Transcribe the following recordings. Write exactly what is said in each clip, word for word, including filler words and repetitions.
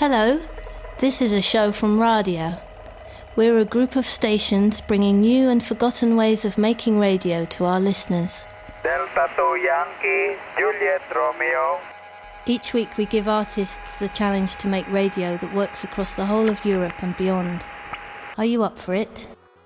Hello, this is a show from Radio. We're a group of stations bringing new and forgotten ways of making radio to our listeners. Delta two Yankee, Juliet Romeo. Each week we give artists the challenge to make radio that works across the whole of Europe and beyond. Are you up for it?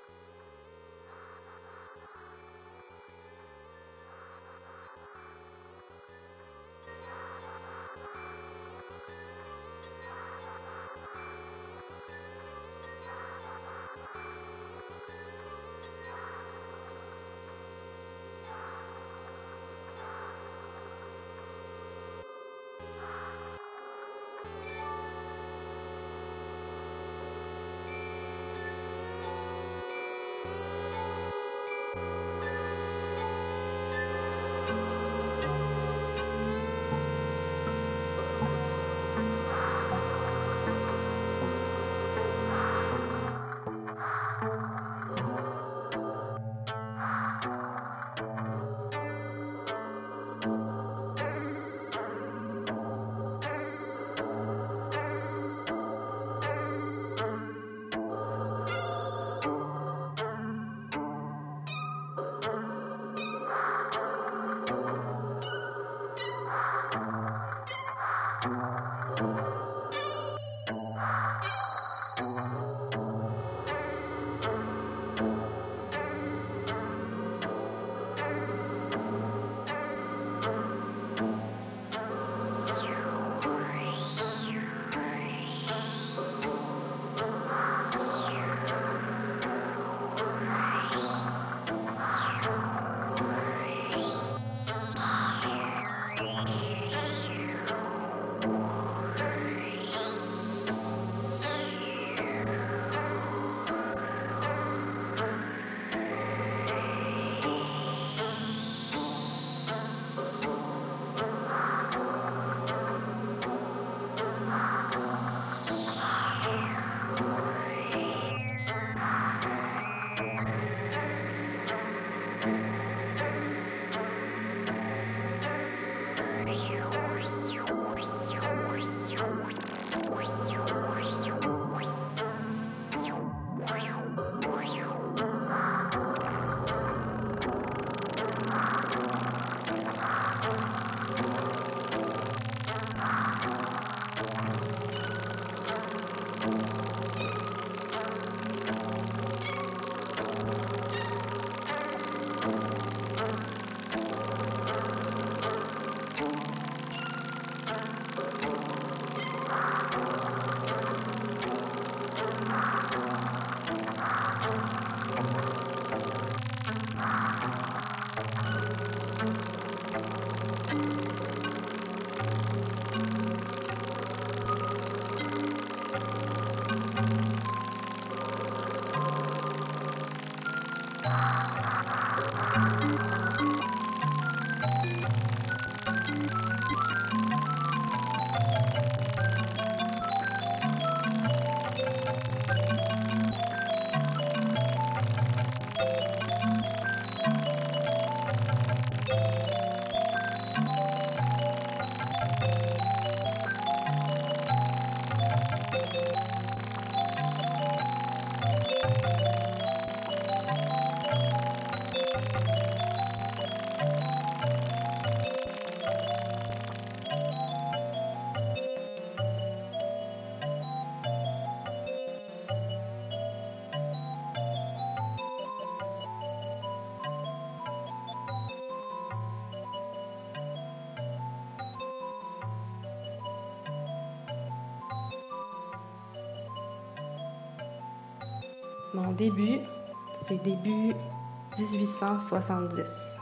Mon début, c'est début dix-huit cent soixante-dix.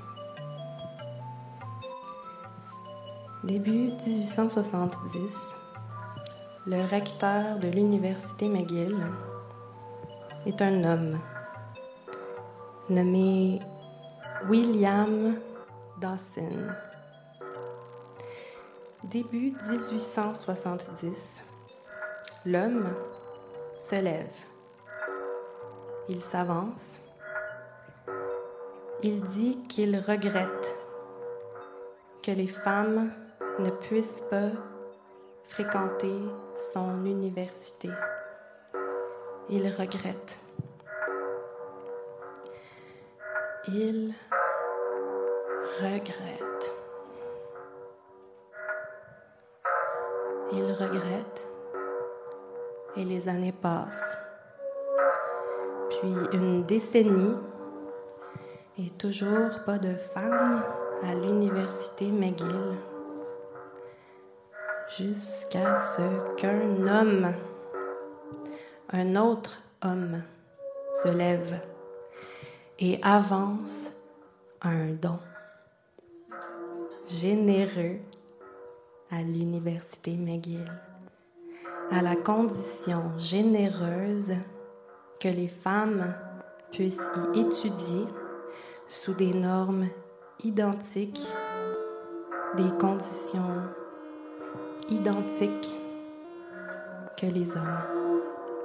Début dix-huit cent soixante-dix, le recteur de l'Université McGill est un homme nommé William Dawson. Début dix-huit cent soixante-dix, l'homme se lève. Il s'avance. Il dit qu'il regrette que les femmes ne puissent pas fréquenter son université. Il regrette. Il regrette. Il regrette. Et les années passent. Puis une décennie et toujours pas de femmes à l'université McGill. Jusqu'à ce qu'un homme, un autre homme, se lève et avance un don généreux à l'université McGill, à la condition généreuse que les femmes puissent y étudier sous des normes identiques, des conditions identiques que les hommes.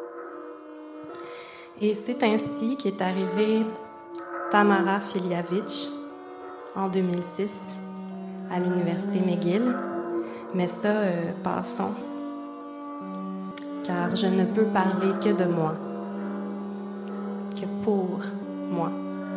Et c'est ainsi qu'est arrivée Tamara Filjavich en deux mille six à l'université McGill. Mais ça, euh, passons, car je ne peux parler que de moi, que pour moi.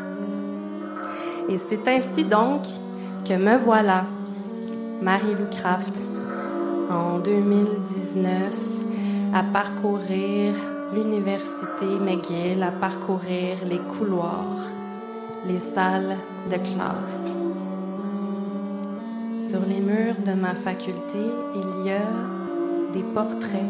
Et c'est ainsi donc que me voilà, Marie-Lou Craft, en deux mille dix-neuf, à parcourir l'université McGill, à parcourir les couloirs, les salles de classe. Sur les murs de ma faculté, il y a des portraits,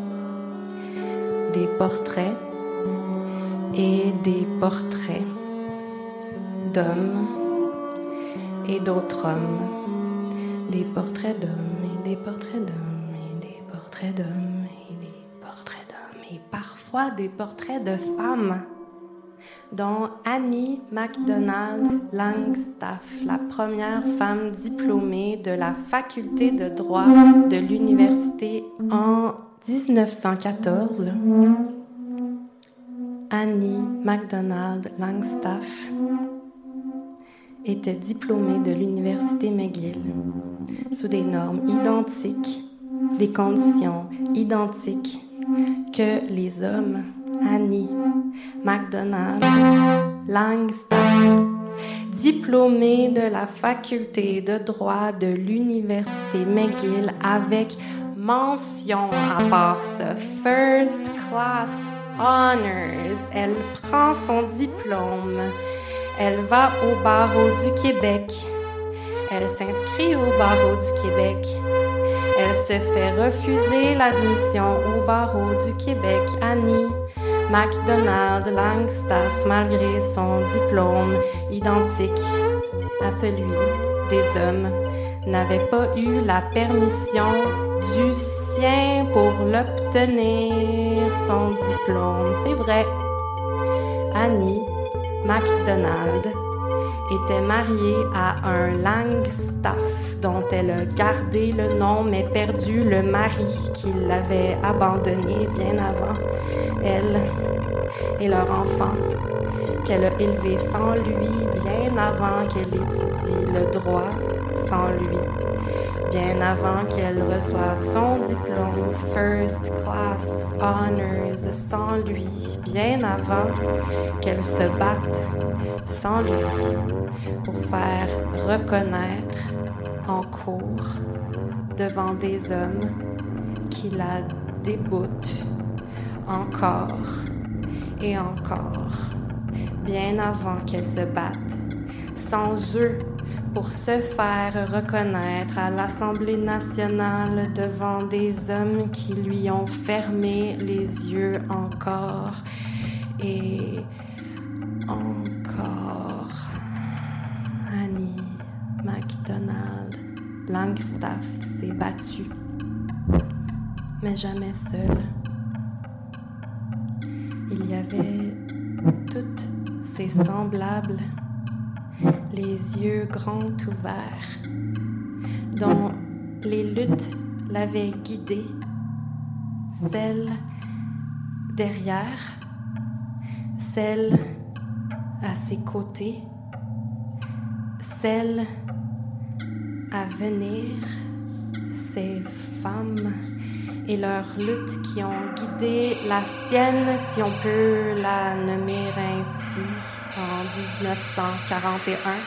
des portraits et des portraits d'hommes et d'autres hommes, des portraits d'hommes et des portraits d'hommes et des portraits d'hommes et des portraits d'hommes et parfois des portraits de femmes, dont Annie MacDonald Langstaff, la première femme diplômée de la faculté de droit de l'université en dix-neuf cent quatorze. Annie MacDonald Langstaff était diplômée de l'université McGill sous des normes identiques, des conditions identiques que les hommes. Annie MacDonald Langstaff, diplômée de la faculté de droit de l'université McGill avec mention à part ça, First Class Honors. Elle prend son diplôme. Elle va au barreau du Québec. Elle s'inscrit au barreau du Québec. Elle se fait refuser l'admission au barreau du Québec. Annie MacDonald Langstaff, malgré son diplôme identique à celui des hommes, n'avait pas eu la permission du sien pour l'obtenir, son diplôme. C'est vrai. Annie MacDonald était mariée à un Langstaff dont elle a gardé le nom mais perdu le mari qui l'avait abandonné bien avant elle et leur enfant qu'elle a élevé sans lui bien avant qu'elle étudie le droit sans lui, bien avant qu'elle reçoive son diplôme First Class Honors sans lui, bien avant qu'elle se batte sans lui pour faire reconnaître en cours devant des hommes qui la déboutent encore et encore, bien avant qu'elle se batte sans eux pour se faire reconnaître à l'Assemblée nationale devant des hommes qui lui ont fermé les yeux encore et encore. Annie MacDonald Langstaff s'est battue, mais jamais seule. Il y avait toutes ses semblables, les yeux grands ouverts, dont les luttes l'avaient guidée, celles derrière, celles à ses côtés, celles à venir, ces femmes et leurs luttes qui ont guidé la sienne, si on peut la nommer ainsi, en dix-neuf cent quarante et un.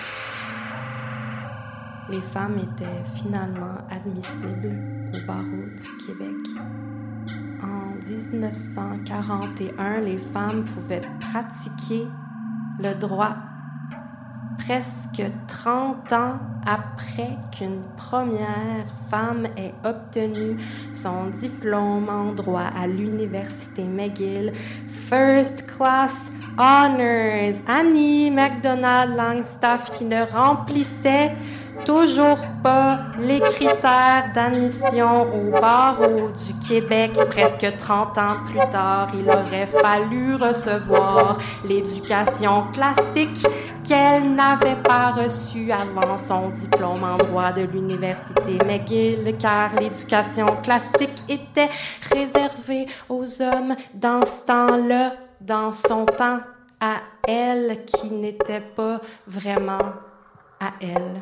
Les femmes étaient finalement admissibles au barreau du Québec. En dix-neuf cent quarante et un, les femmes pouvaient pratiquer le droit presque trente ans après qu'une première femme ait obtenu son diplôme en droit à l'Université McGill, First Class Honors. Annie MacDonald Langstaff, qui ne remplissait toujours pas les critères d'admission au barreau du Québec. Presque trente ans plus tard, il aurait fallu recevoir l'éducation classique qu'elle n'avait pas reçue avant son diplôme en droit de l'Université McGill, car l'éducation classique était réservée aux hommes dans ce temps-là, dans son temps à elle, qui n'était pas vraiment à elle.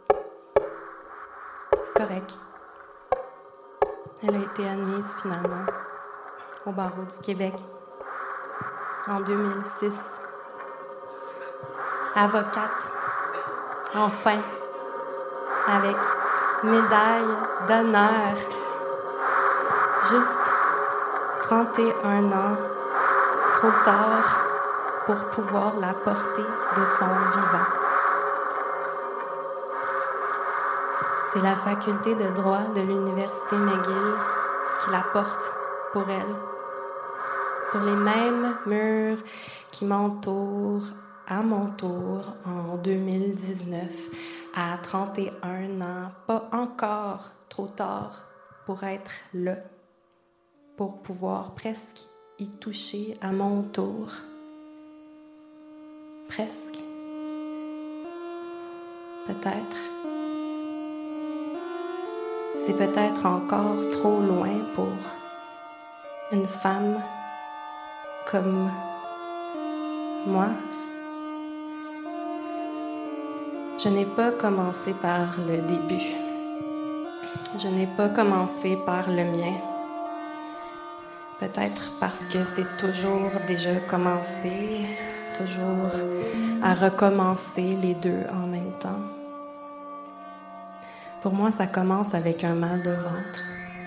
C'est correct. Elle a été admise finalement au barreau du Québec en deux mille six. Avocate, enfin, avec médaille d'honneur. Juste trente et un ans trop tard pour pouvoir la porter de son vivant. C'est la faculté de droit de l'Université McGill qui la porte pour elle. Sur les mêmes murs qui m'entourent à mon tour en deux mille dix-neuf, à trente et un ans, pas encore trop tard pour être là, pour pouvoir presque y toucher à mon tour. Presque. Peut-être. C'est peut-être encore trop loin pour une femme comme moi. Je n'ai pas commencé par le début. Je n'ai pas commencé par le mien. Peut-être parce que c'est toujours déjà commencé, toujours à recommencer les deux en même temps. Pour moi, ça commence avec un mal de ventre.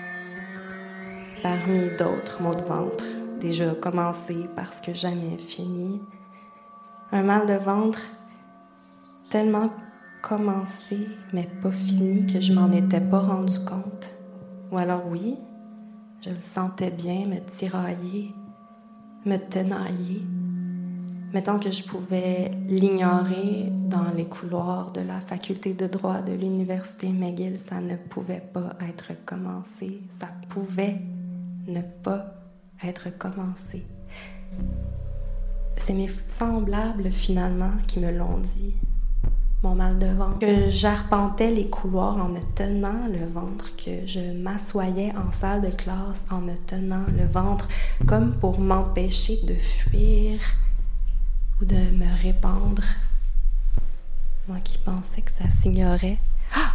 Parmi d'autres maux de ventre, déjà commencé parce que jamais fini. Un mal de ventre tellement commencé, mais pas fini, que je m'en étais pas rendu compte. Ou alors oui, je le sentais bien me tirailler, me tenailler, mais tant que je pouvais l'ignorer dans les couloirs de la faculté de droit de l'Université McGill, ça ne pouvait pas être commencé. Ça pouvait ne pas être commencé. C'est mes semblables, finalement, qui me l'ont dit. Mon mal de ventre, que j'arpentais les couloirs en me tenant le ventre, que je m'assoyais en salle de classe en me tenant le ventre, comme pour m'empêcher de fuir ou de me répandre. Moi qui pensais que ça s'ignorait. Ah!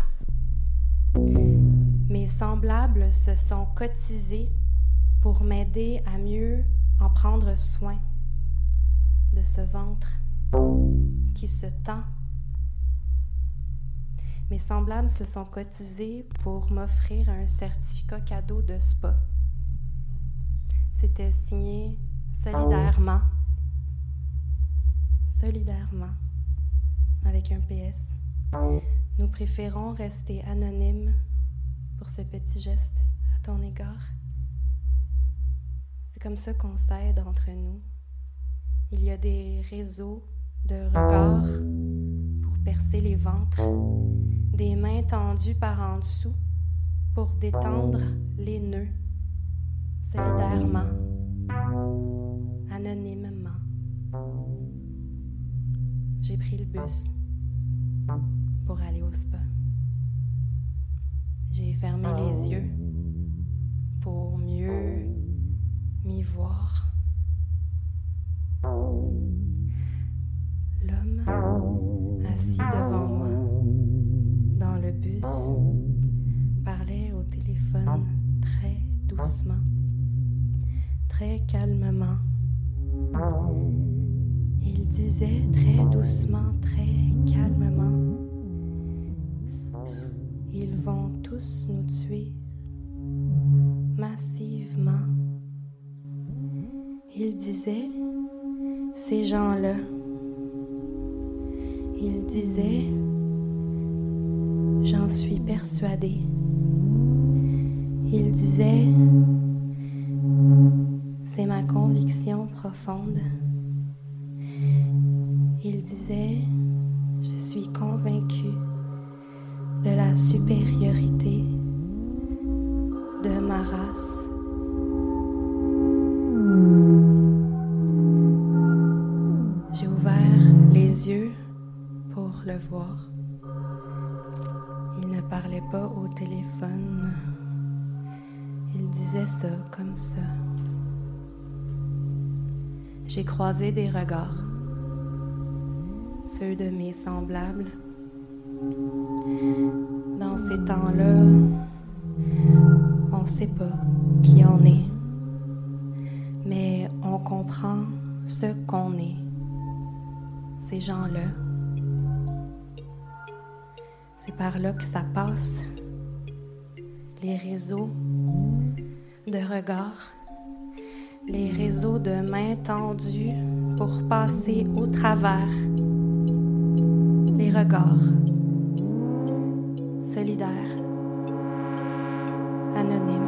Mes semblables se sont cotisés pour m'aider à mieux en prendre soin de ce ventre qui se tend. Mes semblables se sont cotisés pour m'offrir un certificat cadeau de spa. C'était signé solidairement. Solidairement. Avec un P S. Nous préférons rester anonymes pour ce petit geste à ton égard. C'est comme ça qu'on s'aide entre nous. Il y a des réseaux de regards pour percer les ventres, des mains tendues par en dessous pour détendre les nœuds, solidairement, anonymement. J'ai pris le bus pour aller au spa. J'ai fermé les yeux pour mieux m'y voir. L'homme assis devant moi dans le bus parlait au doucement, très calmement. Il disait très doucement, très calmement, ils vont tous nous tuer massivement. Il disait, ces gens-là, il disait, j'en suis persuadée. Il disait, c'est ma conviction profonde. Il disait, je suis convaincue de la supériorité de ma race. J'ai ouvert les yeux pour le voir. Il ne parlait pas au téléphone. Il disait ça comme ça. J'ai croisé des regards, ceux de mes semblables. Dans ces temps-là, on ne sait pas qui on est, mais on comprend ce qu'on est, ces gens-là. C'est par là que ça passe, les réseaux de regards, les réseaux de mains tendues pour passer au travers, les regards solidaires, anonymes.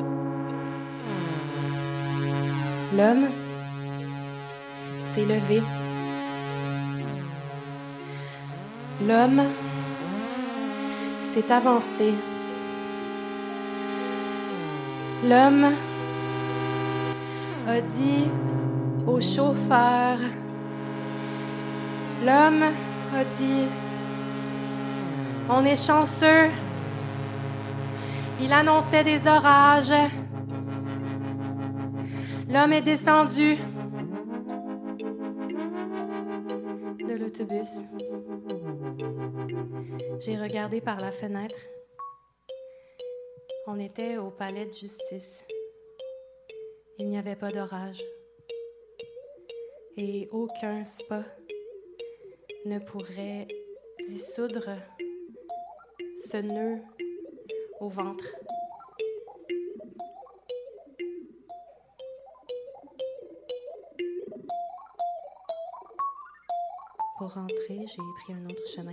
L'homme s'est levé. L'homme s'est avancé. L'homme a dit au chauffeur, l'homme a dit, on est chanceux. Il annonçait des orages. L'homme est descendu de l'autobus. J'ai regardé par la fenêtre. On était au palais de justice. Il n'y avait pas d'orage. Et aucun spa ne pourrait dissoudre ce nœud au ventre. Pour rentrer, j'ai pris un autre chemin.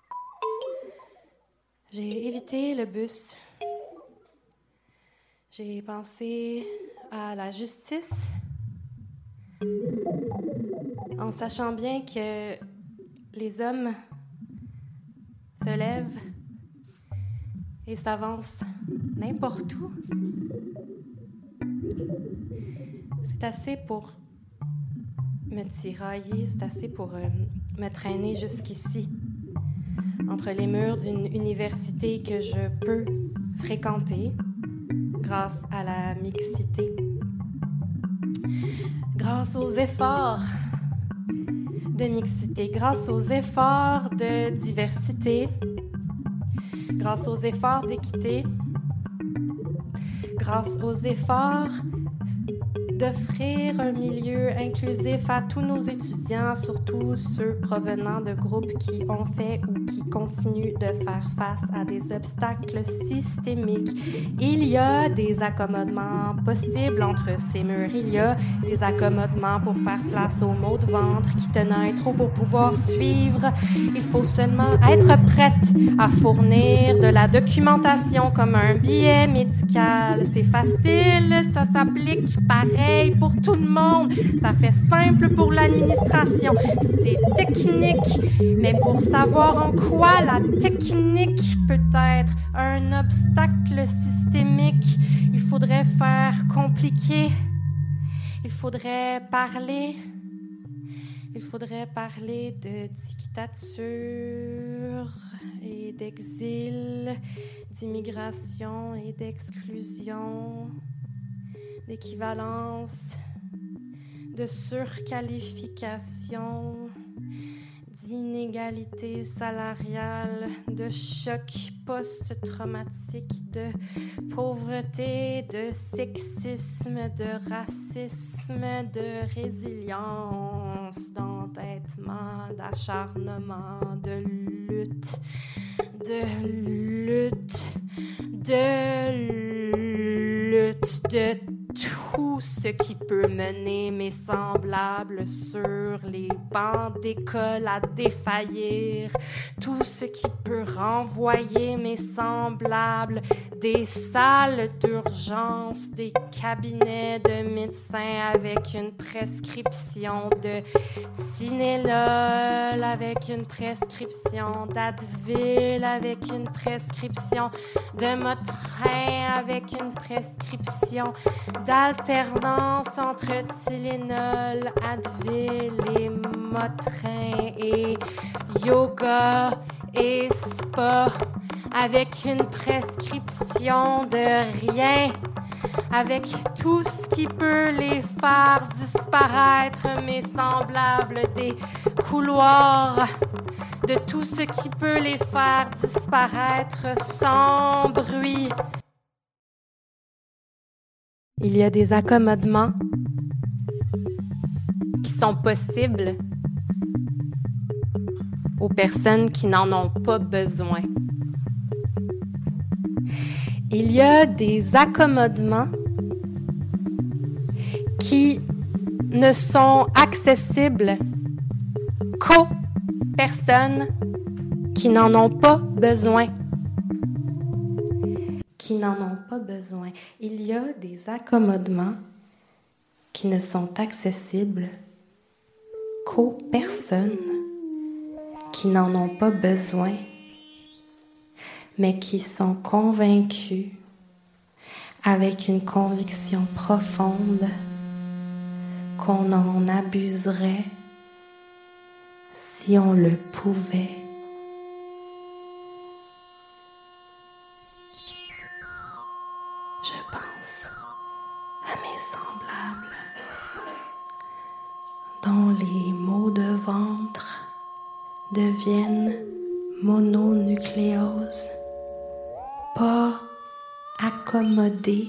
J'ai évité le bus. J'ai pensé à la justice, en sachant bien que les hommes se lèvent et s'avancent n'importe où. C'est assez pour me tirailler, c'est assez pour euh, me traîner jusqu'ici, entre les murs d'une université que je peux fréquenter grâce à la mixité, grâce aux efforts de mixité, grâce aux efforts de diversité, grâce aux efforts d'équité, grâce aux efforts d'offrir un milieu inclusif à tous nos étudiants, surtout ceux provenant de groupes qui ont fait ou qui continuent de faire face à des obstacles systémiques. Il y a des accommodements possibles entre ces murs. Il y a des accommodements pour faire place aux maux de ventre qui tenaient trop pour pouvoir suivre. Il faut seulement être prête à fournir de la documentation comme un billet médical. C'est facile, ça s'applique pareil pour tout le monde. Ça fait simple pour l'administration. C'est technique, mais pour savoir en quoi la technique peut être un obstacle systémique, il faudrait faire compliqué. Il faudrait parler. Il faudrait parler de dictature et d'exil, d'immigration et d'exclusion, d'équivalence, de surqualification, d'inégalités salariales, de chocs post-traumatiques, de pauvreté, de sexisme, de racisme, de résilience, d'entêtement, d'acharnement, de lutte, de lutte, de lutte, de tout ce qui peut mener mes semblables sur les bancs d'école à défaillir, tout ce qui peut renvoyer mes semblables des salles d'urgence, des cabinets de médecins avec une prescription de Tylenol, avec une prescription d'Advil, avec une prescription de Motrin, avec une prescription d'alternance entre Tylenol, Advil et Motrin et yoga et spa, avec une prescription de rien, avec tout ce qui peut les faire disparaître, mes semblables des couloirs, de tout ce qui peut les faire disparaître sans bruit. Il y a des accommodements qui sont possibles aux personnes qui n'en ont pas besoin. Il y a des accommodements qui ne sont accessibles qu'aux personnes qui n'en ont pas besoin. Qui n'en ont pas besoin. Il y a des accommodements qui ne sont accessibles qu'aux personnes qui n'en ont pas besoin, mais qui sont convaincus avec une conviction profonde qu'on en abuserait si on le pouvait. Je pense à mes semblables dont les maux de ventre deviennent mononucléose, pas accommodés.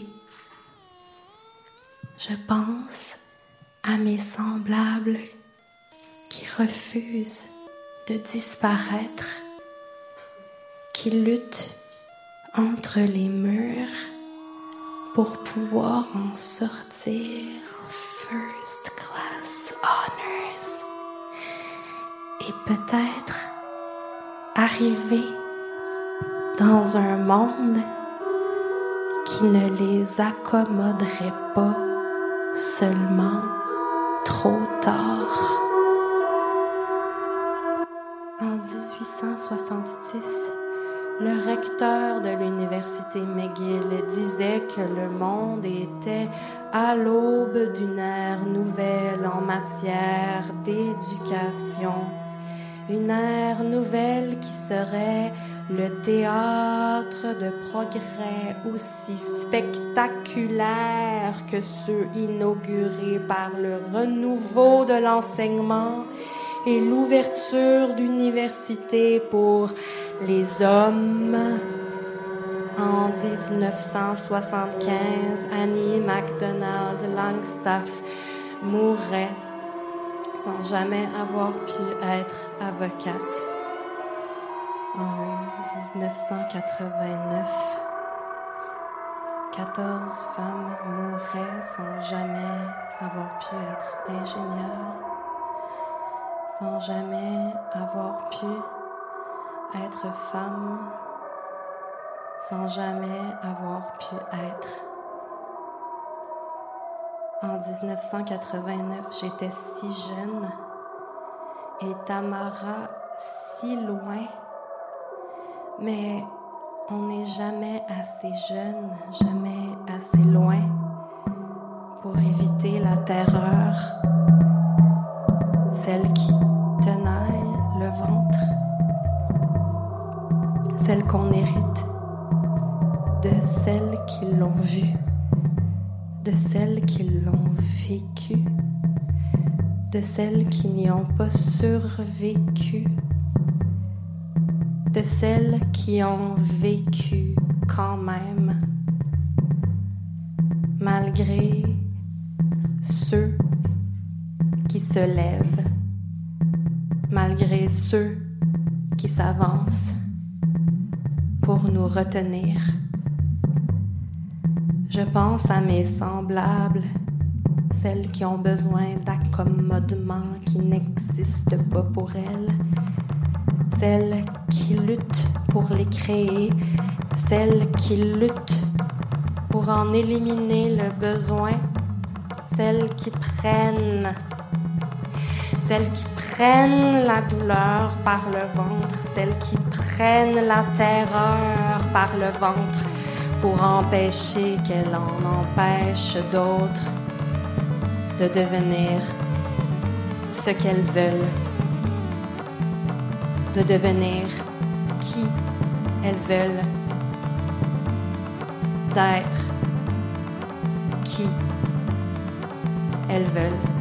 Je pense à mes semblables qui refusent de disparaître, qui luttent entre les murs pour pouvoir en sortir first class honors et peut-être arriver dans un monde qui ne les accommoderait pas seulement trop tard. En dix-huit cent soixante-dix, le recteur de l'université McGill disait que le monde était à l'aube d'une ère nouvelle en matière d'éducation. Une ère nouvelle qui serait le théâtre de progrès aussi spectaculaire que ceux inaugurés par le renouveau de l'enseignement et l'ouverture d'universités pour les hommes. En dix-neuf cent soixante-quinze, Annie MacDonald Langstaff mourrait sans jamais avoir pu être avocate. En dix-neuf cent quatre-vingt-neuf, quatorze femmes mourraient sans jamais avoir pu être ingénieures, sans jamais avoir pu être femme, sans jamais avoir pu être. En dix-neuf cent quatre-vingt-neuf, j'étais si jeune et Tamara si loin, mais on n'est jamais assez jeune, jamais assez loin pour éviter la terreur, celle qui tenaille le ventre, celle qu'on hérite de celles qui l'ont vue, de celles qui l'ont vécu, de celles qui n'y ont pas survécu, de celles qui ont vécu quand même, malgré ceux qui se lèvent, malgré ceux qui s'avancent pour nous retenir. Je pense à mes semblables, celles qui ont besoin d'accommodements qui n'existent pas pour elles, celles qui luttent pour les créer, celles qui luttent pour en éliminer le besoin, celles qui prennent, celles qui prennent la douleur par le ventre, celles qui prennent la terreur par le ventre pour empêcher qu'elle en empêche d'autres de devenir ce qu'elles veulent, de devenir qui elles veulent, d'être qui elles veulent.